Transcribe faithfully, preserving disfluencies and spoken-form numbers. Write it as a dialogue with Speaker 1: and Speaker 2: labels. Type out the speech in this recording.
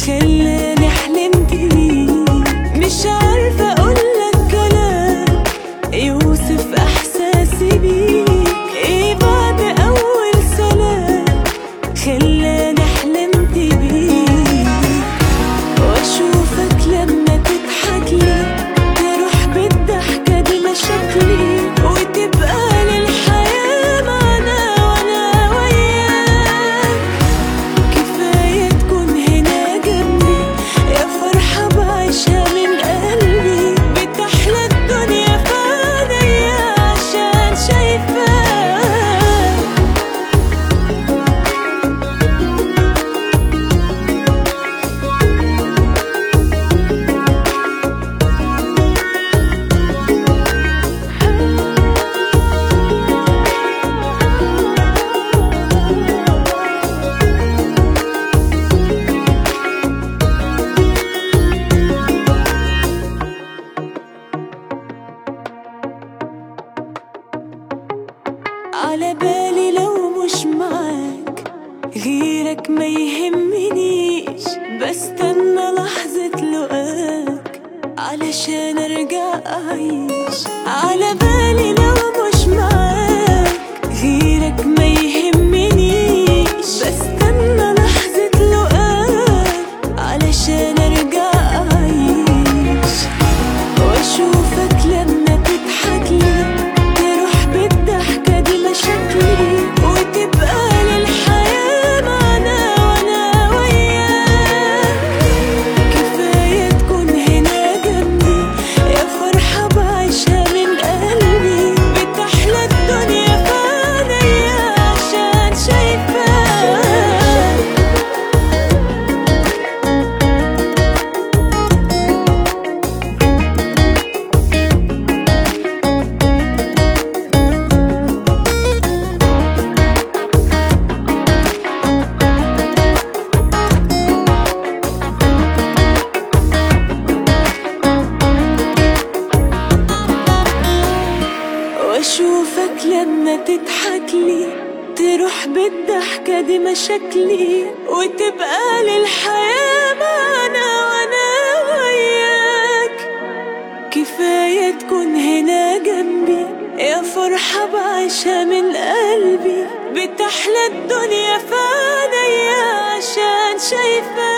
Speaker 1: خلاني حلمت بيه. مش عارفة اقولك كلام يوصف احساسي بيك. ايه بعد اول سلام خلاني حلمت بيك. واشوفك لما تضحكلي تروح بالضحكة دي مشاكلي، وتبقى للحياة معنا وانا وياك. كفاية تكون هنا جنبي يا فرحة بعيشها من قلبي. بتحلى الدنيا في عينيا عشان شايفاك. على بالي لو مش معاك غيرك ما يهمنيش. بستنى لحظة لقاك علشان ارجع اعيش. على بالي لو مش معاك غيرك ما يهمنيش. بستنى لحظة لقاك علشان ارجع اعيش. واشوفك لما تضحكلي تروح بالضحكة دي مشاكلي، وتبقى للحياة معنا وانا وياك. كفاية تكون هنا جنبي يا فرحة بعيشها من قلبي. بتحلى الدنيا في عينيا عشان شايفاك. واشوفك لما تضحكلي تروح بالضحكة دي مشاكلي، وتبقى للحياة معنا وانا وياك. كفاية تكون هنا جنبي يا فرحة بعيشها من قلبي. بتحلى الدنيا في عينيا عشان شايفاك.